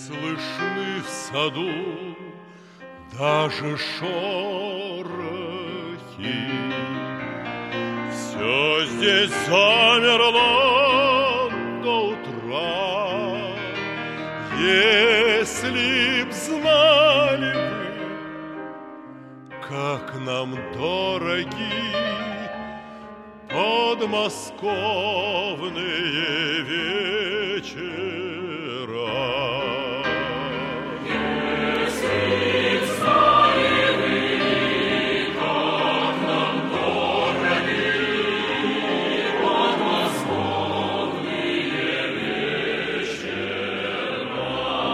слышны в саду даже шорохи. Все здесь замерло до утра. Если б знали вы, как нам дороги подмосковные вечера. Если б знали вы, как нам дороги подмосковные вечера.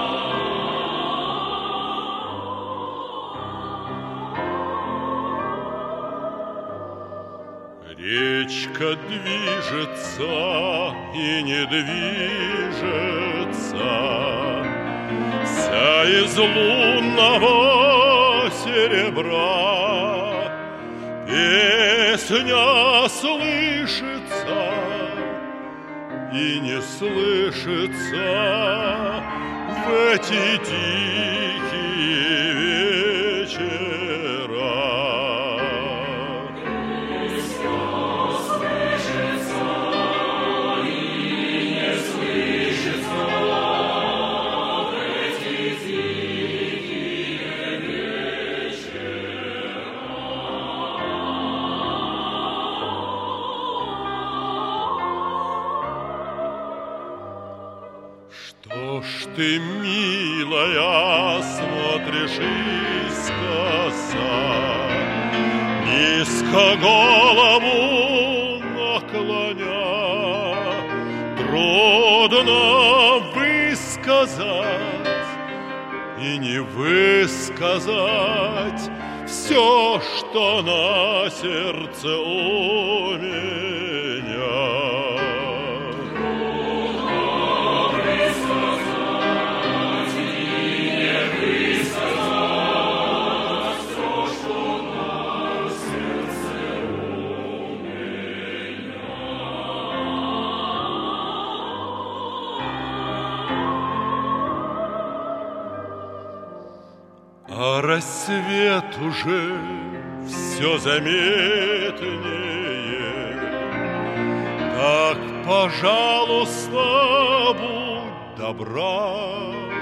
Речка движется и не движется, вся из лунного серебра. Песня слышится и не слышится в эти тихие вечера. Что ж ты, милая, смотришь искоса, низко голову наклоня? Трудно высказать и не высказать все, что на сердце у меня. А рассвет уже все заметнее. Так, пожалуйста, будь добра,